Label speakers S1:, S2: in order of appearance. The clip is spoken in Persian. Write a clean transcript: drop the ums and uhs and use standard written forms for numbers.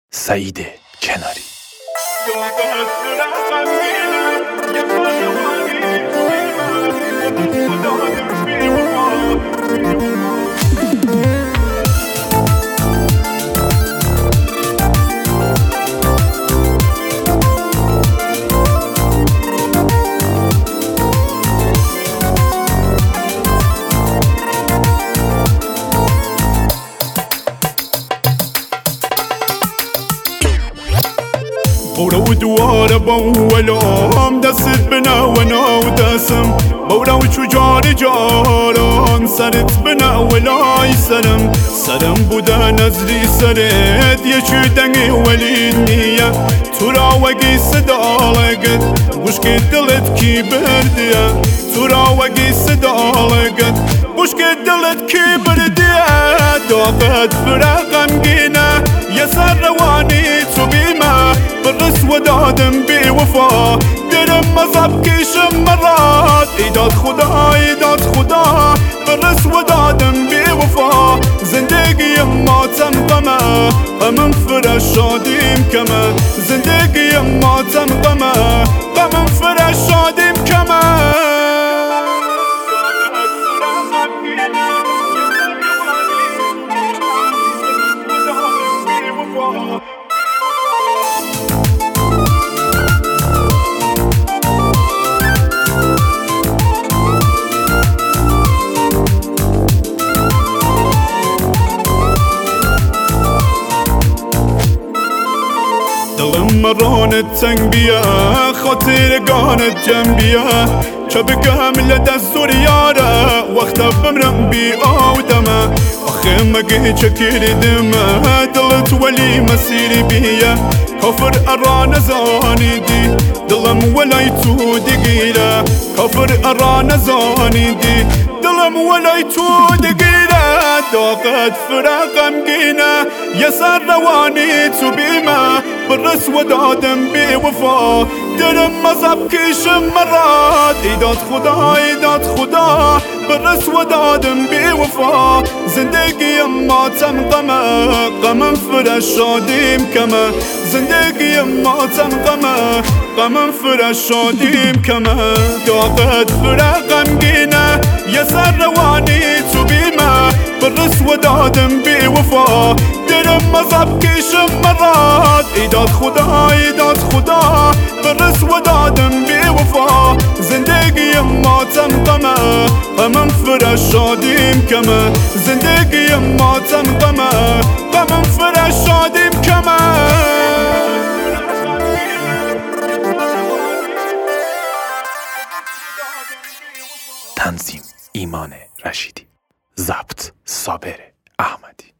S1: سعید کناری.
S2: بورو دوار بولام دست بنا ونا وداسم بورو شجار جاران سرت بنا ولاي سرم بودا نزري سرت يشو دنگي ولي النية ترا وقي صدالقت بوشكي دلت كي بردية ترا وقي صدالقت بوشكي دلت كي بردية دوقت فراقم قينا يسر رواني تبيمه بالرس ودادم بوفا درم مصاب كيشم مرات ايداد خدا بالرس ودادم بوفا زندگی ما تمقمه غمم فرش شادیم کمه زندگی ما تمقمه غمم فرش شادیم کمه دلم مرانت تنگ بیا خاطر گانت جنبیا چبکم لدست زوریاره وقت بمرم بی آودمه آخه مگه چکر دمه دلت ولی مسیری بیا کافر اران زانی دی دلم ولی تو دگیره کافر اران زانی دی دلم ولی تو دگیره داقت فراقم گینه یسر روانی تو بیمه بالرس ودادم بوفا درم مذهب کشم مرات ایداد خدا بالرس ودادم بوفا زندگی ما تمقمه غمم فرش شادیم کمه زندگی ما تمقمه غمم فرش شادیم کمه داقت فراقم گینه یسر روانی تو بیمه بالرس ودادم بوفا درم مذهب کشم مرات ایداد خدا بالرس ودادم بوفا زندگی ما تمقمه غمم فرش شادیم کمه زندگی ما تمقمه غمم فرش شادیم کمه.
S1: تنظیم ایمان رشیدی، ضبط صابر احمدی.